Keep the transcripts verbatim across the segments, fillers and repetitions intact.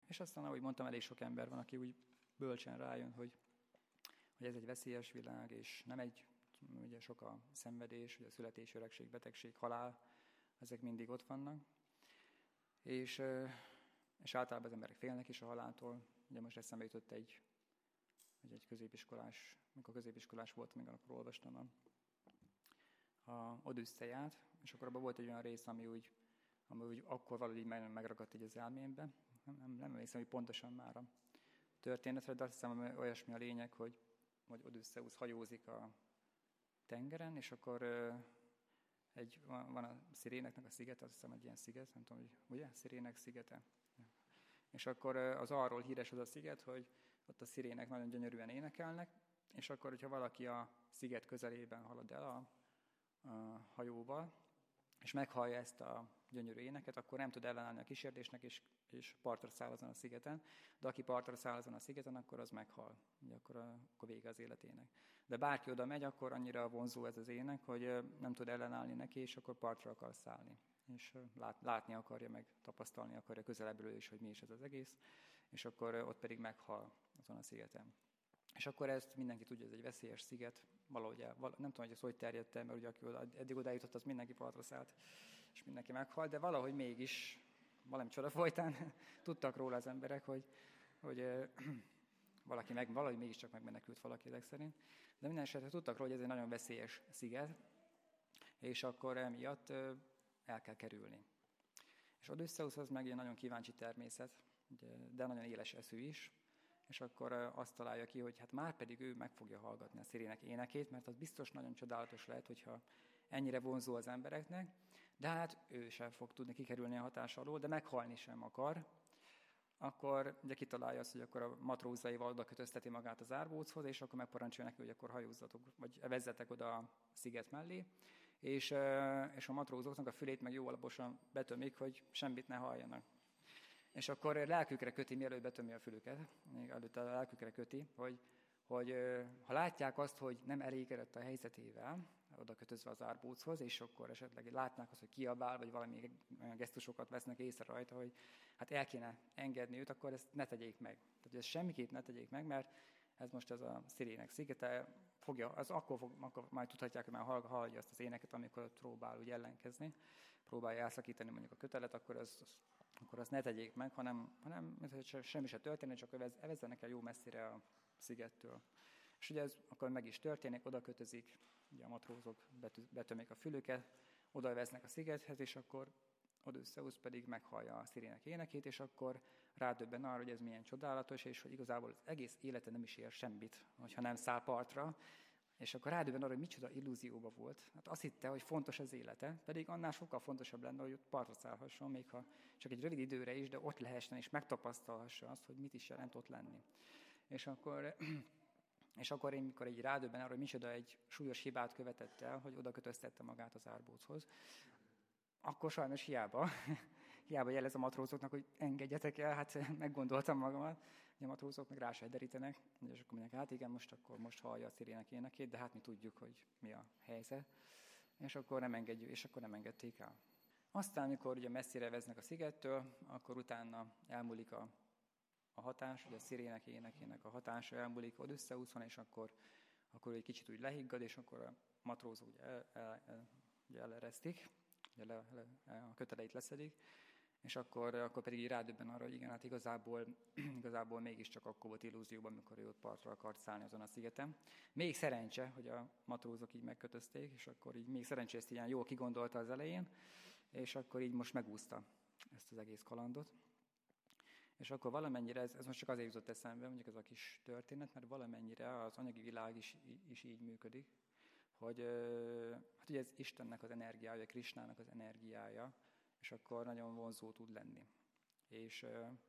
És aztán, ahogy mondtam, elég sok ember van, aki úgy bölcsen rájön, hogy, hogy ez egy veszélyes világ, és nem egy, ugye sok a szenvedés, ugye a születés, öregség, betegség, halál, ezek mindig ott vannak. És, és általában az emberek félnek is a haláltól. Ugye most eszembe jutott egy, egy középiskolás, mikor középiskolás voltam, még akkor olvastam a, a Odüsszeiát, és akkor abban volt egy olyan rész, ami úgy, ami úgy akkor valahogy megragadt így az elmémbe. Nem, nem, nem emlékszem, hogy pontosan már a történetre, de azt hiszem, olyasmi a lényeg, hogy, hogy Odüsszeusz hajózik a tengeren, és akkor egy, van a Sziréneknek a sziget, azt hiszem, egy ilyen sziget, nem tudom, hogy ugye? Szirének szigete. És akkor az arról híres az a sziget, hogy ott a szirének nagyon gyönyörűen énekelnek, és akkor, hogyha valaki a sziget közelében halad el a, a hajóval, és meghallja ezt a gyönyörű éneket, akkor nem tud ellenállni a kísértésnek, és, és partra száll azon a szigeten. De aki partra száll azon a szigeten, akkor az meghal. Ugye akkor, a, akkor vége az életének. De bárki oda megy, akkor annyira vonzó ez az ének, hogy nem tud ellenállni neki, és akkor partra akar szállni. És lát, látni akarja, meg tapasztalni akarja közelebbről is, hogy mi is ez az egész. És akkor ott pedig meghal azon a szigeten. És akkor ezt mindenki tudja, ez egy veszélyes sziget, valahogy el, val- nem tudom, hogy ez hogy terjedt el, mert ugye aki eddig odájutott, az mindenki partra szállt, és mindenki meghalt, de valahogy mégis, valami csoda folytán tudtak róla az emberek, hogy, hogy valaki meg, valahogy mégiscsak megmenekült valaki ezek szerint. De minden esetre tudtak róla, hogy ez egy nagyon veszélyes sziget, és akkor emiatt el kell kerülni. És Odüsszeusz az meg egy nagyon kíváncsi természet, de nagyon éles eszű is, és akkor azt találja ki, hogy hát már pedig ő meg fogja hallgatni a szirének énekét, mert az biztos nagyon csodálatos lehet, hogyha ennyire vonzó az embereknek, de hát ő sem fog tudni kikerülni a hatás alól, de meghalni sem akar. Akkor ugye kitalálja azt, hogy akkor a matrózaival oda kötözteti magát az árbóchoz, és akkor megparancsolja neki, hogy akkor hajózzatok, vagy vezzetek oda a sziget mellé, és, és a matrózoknak a fülét meg jó alaposan betömik, hogy semmit ne halljanak. És akkor lelkükre köti, mielőtt betömi a fülüket, még előtte a lelkükre köti, hogy, hogy ha látják azt, hogy nem elégedett a helyzetével, oda kötözve az árbóchoz, és akkor esetleg látnák azt, hogy kiabál, vagy valami gesztusokat vesznek észre rajta, hogy hát el kéne engedni őt, akkor ezt ne tegyék meg. Tehát ezt semmiképp ne tegyék meg, mert ez most ez a szirének szigete, fogja, az akkor, fog, akkor majd tudhatják, hogy már hallja azt az éneket, amikor próbál úgy ellenkezni, próbálja elszakítani mondjuk a kötelet, akkor az, az akkor azt ne tegyék meg, hanem, hanem semmi se történik, csak evezzenek el jó messzire a szigettől. És ugye ez akkor meg is történik, oda kötözik, ugye a matrózok betömik a fülüket, oda veznek a szigethez, és akkor Odüsszeusz pedig meghallja a szirének énekét, és akkor rádöbben arra, hogy ez milyen csodálatos, és hogy igazából az egész élete nem is ér semmit, hogyha nem száll partra, és akkor rádöbben arra, hogy micsoda illúzióba volt. Hát azt hitte, hogy fontos az élete, pedig annál sokkal fontosabb lenne, hogy ott partra szállhasson, még ha csak egy rövid időre is, de ott lehessen, és megtapasztalhassa azt, hogy mit is jelent ott lenni. És akkor, és akkor én, mikor így rádöbben arra, hogy micsoda egy súlyos hibát követett el, hogy oda kötöztette magát az árbóchoz, akkor sajnos hiába, hiába jelez a matrózoknak, hogy engedjetek el, hát meggondoltam magamat, hogy a matrózok meg rá se derítenek, és akkor mondják, hát igen, most akkor most hallja a szirének énekét, de hát mi tudjuk, hogy mi a helyzet, és akkor nem engedjük, és akkor nem engedték el. Aztán, amikor ugye messzire veznek a szigettől, akkor utána elmúlik a, a hatás, ugye a szirének énekének a hatása elmúlik Odüsszeuszon, és akkor, akkor egy kicsit úgy lehiggad, és akkor a matrózok ugye el, el, el, ugye eleresztik, ugye le, le, a köteleit leszedik, és akkor, akkor pedig így rádöbben arra, hogy igen, hát igazából, igazából mégiscsak akkor volt illúzióban, amikor ő ott partra akart szállni azon a szigeten. Még szerencse, hogy a matrózok így megkötözték, és akkor így még szerencsé ezt ilyen jól kigondolta az elején, és akkor így most megúszta ezt az egész kalandot. És akkor valamennyire, ez, ez most csak azért jutott eszembe, mondjuk ez a kis történet, mert valamennyire az anyagi világ is, is így működik, hogy hát ugye ez Istennek az energiája, Krisnának az energiája, és akkor nagyon vonzó tud lenni. És,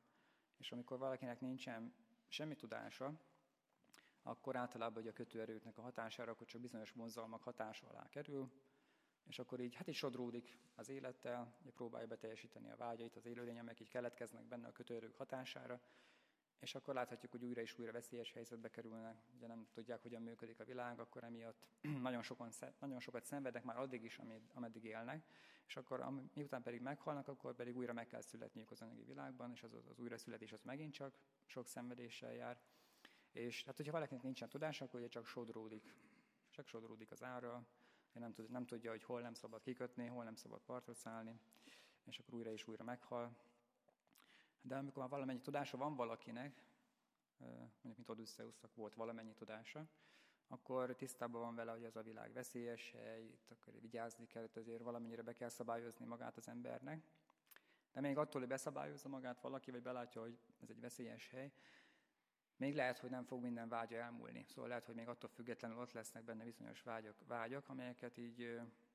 és amikor valakinek nincsen semmi tudása, akkor általában ugye a kötőerőknek a hatására, akkor csak bizonyos vonzalmak hatása alá kerül, és akkor így, hát így sodródik az élettel, ugye próbálja beteljesíteni a vágyait, az élőlények, amelyek így keletkeznek benne a kötőerők hatására, és akkor láthatjuk, hogy újra és újra veszélyes helyzetbe kerülnek, ugye nem tudják, hogyan működik a világ, akkor emiatt nagyon, sokan, nagyon sokat szenvednek már addig is, ameddig élnek, és akkor miután pedig meghalnak, akkor pedig újra meg kell születniük az anyagi világban, és az, az újraszületés az megint csak sok szenvedéssel jár. És hát, hogyha valakinek nincsen tudása, akkor ugye csak sodródik, csak sodródik az árral, nem, tud, nem tudja, hogy hol nem szabad kikötni, hol nem szabad partra szállni, és akkor újra és újra meghal. De amikor már valamennyi tudása van valakinek, mondjuk mint Odüsszeusznak volt valamennyi tudása, akkor tisztában van vele, hogy ez a világ veszélyes hely, itt akkor vigyázni kell, azért valamennyire be kell szabályozni magát az embernek. De még attól, hogy beszabályozza magát valaki, vagy belátja, hogy ez egy veszélyes hely, még lehet, hogy nem fog minden vágya elmúlni. Szóval lehet, hogy még attól függetlenül ott lesznek benne bizonyos vágyak, vágyak amelyeket így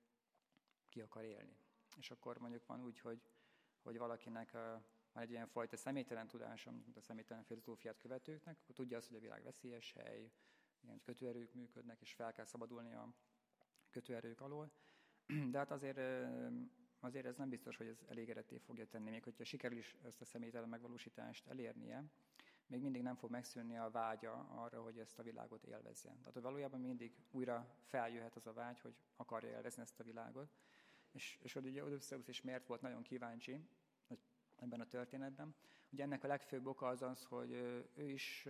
ki akar élni. És akkor mondjuk van úgy, hogy, hogy valakinek van egy ilyen fajta személytelen tudása, mint a személytelen filozófiát követőknek, akkor tudja azt, hogy a világ veszélyes hely, ilyen kötőerők működnek, és fel kell szabadulni a kötőerők alól. De hát azért, azért ez nem biztos, hogy ez elégedetté fogja tenni, még hogyha sikerül is ezt a személytelen megvalósítást elérnie, még mindig nem fog megszűnni a vágya arra, hogy ezt a világot élvezze. Tehát, hogy valójában mindig újra feljöhet az a vágy, hogy akarja élvezni ezt a világot. És, és ugye Odüsszeusz is miért volt nagyon kíváncsi ebben a történetben. Ugye ennek a legfőbb oka az az, hogy ő is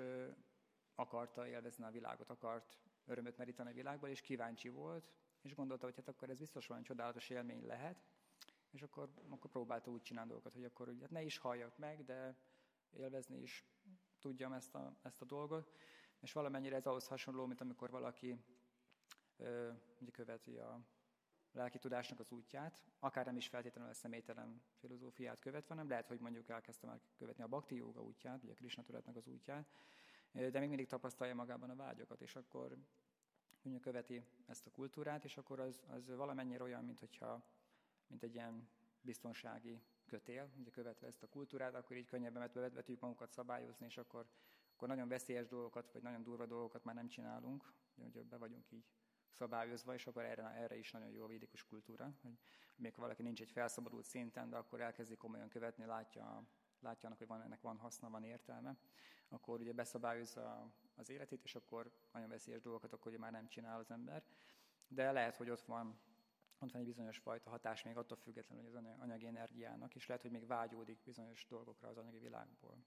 akarta élvezni a világot, akart örömöt meríteni a világból, és kíváncsi volt, és gondolta, hogy hát akkor ez biztos valami csodálatos élmény lehet, és akkor, akkor próbálta úgy csinálni dolgokat, hogy akkor hát ne is halljak meg, de élvezni is tudjam ezt a, ezt a dolgot. És valamennyire ez ahhoz hasonló, mint amikor valaki ö, követi a lelki tudásnak az útját, akár nem is feltétlenül a személytelen filozófiát követve, hanem lehet, hogy mondjuk elkezdtem el követni a bhakti jóga útját, vagy a Krisna tudatnak az útját, de még mindig tapasztalja magában a vágyakat, és akkor mondjuk követi ezt a kultúrát, és akkor az, az valamennyire olyan, mint, hogyha, mint egy ilyen biztonsági kötél, ugye követve ezt a kultúrát, akkor így könnyebben be tudjuk magunkat szabályozni, és akkor, akkor nagyon veszélyes dolgokat, vagy nagyon durva dolgokat már nem csinálunk, ugye be vagyunk így szabályozva, és akkor erre, erre is nagyon jó a védikus kultúra, hogy még valaki nincs egy felszabadult szinten, de akkor elkezdi komolyan követni, látja, látja annak, hogy van, ennek van haszna, van értelme, akkor ugye beszabályozza az életét, és akkor nagyon veszélyes dolgokat akkor ugye már nem csinál az ember. De lehet, hogy ott van, ott van egy bizonyos fajta hatás még attól függetlenül, hogy az anyagi energiának, és lehet, hogy még vágyódik bizonyos dolgokra az anyagi világból.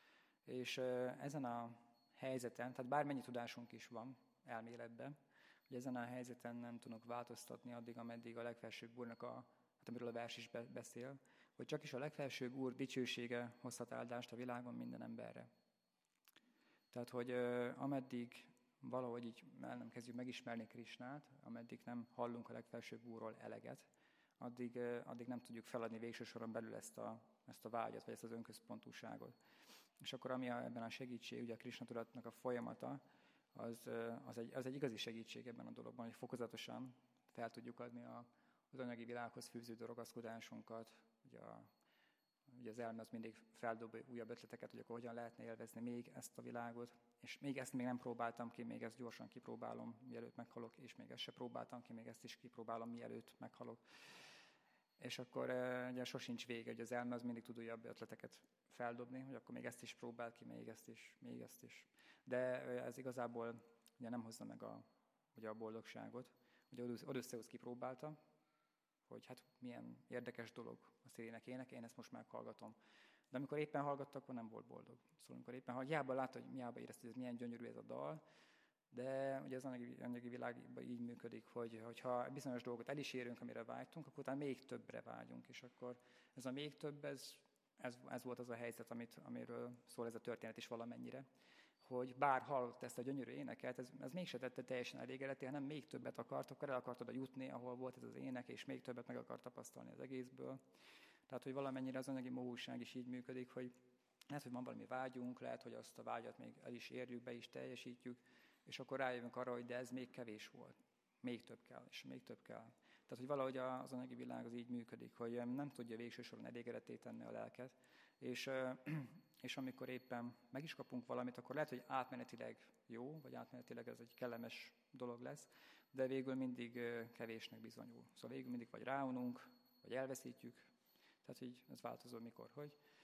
És ezen a helyzeten, tehát bármennyi tudásunk is van elméletben, hogy ezen a helyzeten nem tudunk változtatni addig, ameddig a legfelsőbb úrnak, a, hát amiről a vers is beszél, hogy csak is a legfelsőbb úr dicsősége hozhat áldást a világon minden emberre. Tehát, hogy ameddig valahogy így el nem kezdjük megismerni Krisnát, ameddig nem hallunk a legfelsőbb úrról eleget, addig, addig nem tudjuk feladni végső soron belül ezt a, ezt a vágyat, vagy ezt az önközpontúságot. És akkor ami a, ebben a segítség, ugye a Krisna tudatnak a folyamata, az, az, egy, az egy igazi segítség ebben a dologban, hogy fokozatosan fel tudjuk adni a, az anyagi világhoz fűződő ragaszkodásunkat. Ugye, a, ugye az elme az mindig feldob újabb ötleteket, hogy akkor hogyan lehetne élvezni még ezt a világot, és még ezt még nem próbáltam ki, még ezt gyorsan kipróbálom, mielőtt meghalok, és még ezt se próbáltam ki, még ezt is kipróbálom, mielőtt meghalok. És akkor ugye sosincs vége, hogy az elme az mindig tud újabb ötleteket feldobni, hogy akkor még ezt is próbál ki, még ezt is, még ezt is. De ez igazából ugye nem hozza meg a, ugye a boldogságot. Ugye Odüsszeusz kipróbálta, hogy hát milyen érdekes dolog a szirének éneke, én ezt most meghallgatom. De amikor éppen hallgatta, akkor nem volt boldog. Szóval amikor éppen hallgatta, hiába látta, hogy hiába érezte, hogy ez milyen gyönyörű ez a dal, de ugye az anyagi, anyagi világban így működik, hogy hogyha bizonyos dolgot el is érünk, amire vágytunk, akkor utána még többre vágyunk, és akkor ez a még több, ez, ez, ez volt az a helyzet, amit, amiről szól ez a történet is valamennyire, hogy bár hallott ezt a gyönyörű éneket, ez, ez mégse tette teljesen elégedetté, hanem még többet akart, akkor el akart oda jutni, ahol volt ez az ének, és még többet meg akart tapasztalni az egészből. Tehát, hogy valamennyire az anyagi mohóság is így működik, hogy lehet, hogy van valami vágyunk, lehet, hogy azt a vágyat még el is érjük, be is teljesítjük, és akkor rájövünk arra, hogy de ez még kevés volt. Még több kell, és még több kell. Tehát, hogy valahogy az anyagi világ az így működik, hogy nem tudja végső soron elégedetté tenni a lelket, és, és amikor éppen meg is kapunk valamit, akkor lehet, hogy átmenetileg jó, vagy átmenetileg ez egy kellemes dolog lesz, de végül mindig kevésnek bizonyul. Szóval végül mindig vagy ráununk, vagy elveszítjük, tehát így ez változó mikor, hogy.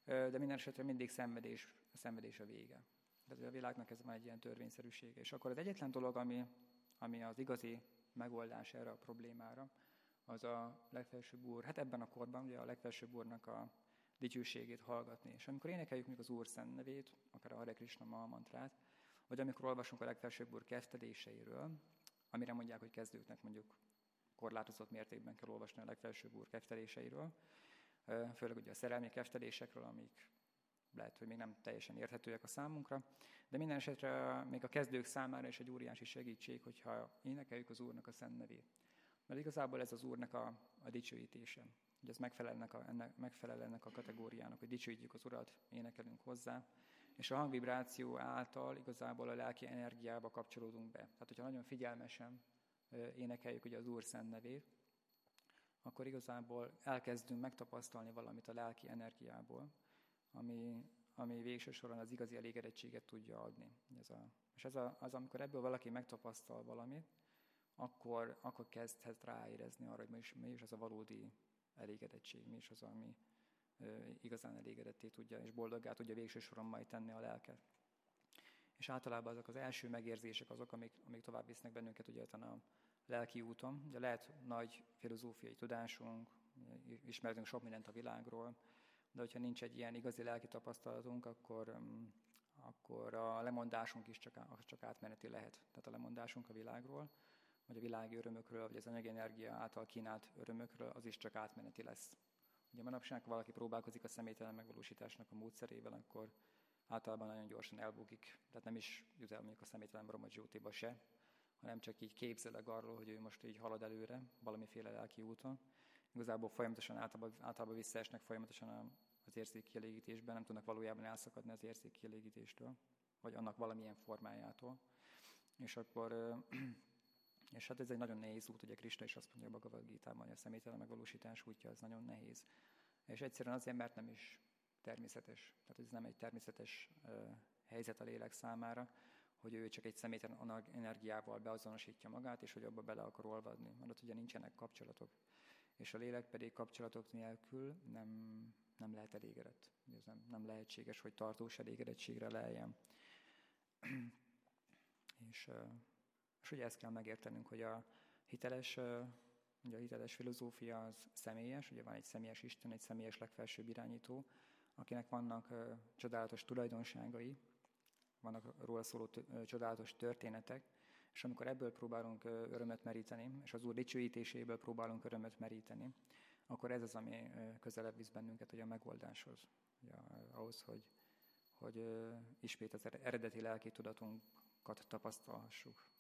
de minden esetre mindig szenvedés, a szenvedés a vége. Tehát a világnak ez van egy ilyen törvényszerűsége. És akkor az egyetlen dolog, ami, ami az igazi megoldás erre a problémára, az a legfelsőbb Úr, hát ebben a korban ugye a legfelsőbb Úrnak a dicsőségét hallgatni. És amikor énekeljük még az Úr szent nevét, akár a Hare Krishna Maha mantrát, vagy amikor olvasunk a legfelsőbb Úr kefteléseiről, amire mondják, hogy kezdőknek mondjuk korlátozott mértékben kell olvasni a legfelsőbb Úr kefteléseiről, főleg ugye a szerelmi keftelésekről, amik lehet, hogy még nem teljesen érthetőek a számunkra, de minden esetre még a kezdők számára is egy óriási segítség, hogyha énekeljük az Úrnak a szent nevét. Mert igazából ez az Úrnak a, a dicsőítése. Ugye ez megfelel ennek, a, ennek, megfelel ennek a kategóriának, hogy dicsőítjük az Urat, énekelünk hozzá, és a hangvibráció által igazából a lelki energiába kapcsolódunk be. Tehát, hogyha nagyon figyelmesen énekeljük ugye az Úr szent nevét, akkor igazából elkezdünk megtapasztalni valamit a lelki energiából, ami, ami végső soron az igazi elégedettséget tudja adni. Ez a, és ez a, az, amikor ebből valaki megtapasztal valamit, akkor, akkor kezdhet ráérezni arra, hogy mi is, mi is az a valódi elégedettség, mi is az, ami ö, igazán elégedetté tudja, és boldoggá tudja végső soron majd tenni a lelket. És általában azok az első megérzések azok, amik, amik tovább visznek bennünket ugye a lelki úton. Ugye lehet nagy filozófiai tudásunk, ismerünk sok mindent a világról, de hogyha nincs egy ilyen igazi lelki tapasztalatunk, akkor, um, akkor a lemondásunk is csak, csak átmeneti lehet. Tehát a lemondásunk a világról, vagy a világi örömökről, vagy az anyagi energia által kínált örömökről, az is csak átmeneti lesz. Ugye manapság, ha valaki próbálkozik a személytelen megvalósításnak a módszerével, akkor általában nagyon gyorsan elbukik. Tehát nem is jut el mondjuk a személytelen Brahma-jyotiba se, hanem csak így képzeleg arról, hogy ő most így halad előre valamiféle lelki úton. Igazából folyamatosan általában, általában visszaesnek folyamatosan az érzékkielégítésben, nem tudnak valójában elszakadni az érzékkielégítéstől, vagy annak valamilyen formájától. És akkor, és hát ez egy nagyon nehéz út, ugye Krishna is azt mondja a Bhagavad Gítában, hogy a személytelen megvalósítás útja, az nagyon nehéz. És egyszerűen azért, mert nem is természetes. Tehát ez nem egy természetes uh, helyzet a lélek számára, hogy ő csak egy személytelen energiával beazonosítja magát, és hogy abba bele akar olvadni. Mert ott ugye nincsenek kapcsolatok. És a lélek pedig kapcsolatok nélkül nem, nem lehet elégedett. Ez nem, nem lehetséges, hogy tartós elégedettségre leljen. és, és ugye ezt kell megértenünk, hogy a hiteles, ugye a hiteles filozófia az személyes, ugye van egy személyes Isten, egy személyes legfelsőbb irányító, akinek vannak csodálatos tulajdonságai, vannak róla szóló csodálatos történetek, és amikor ebből próbálunk örömet meríteni, és az Úr dicsőítéséből próbálunk örömet meríteni, akkor ez az, ami közelebb visz bennünket ugye a megoldáshoz, ugye, ahhoz, hogy, hogy ismét az eredeti lelki tudatunkat tapasztalhassuk.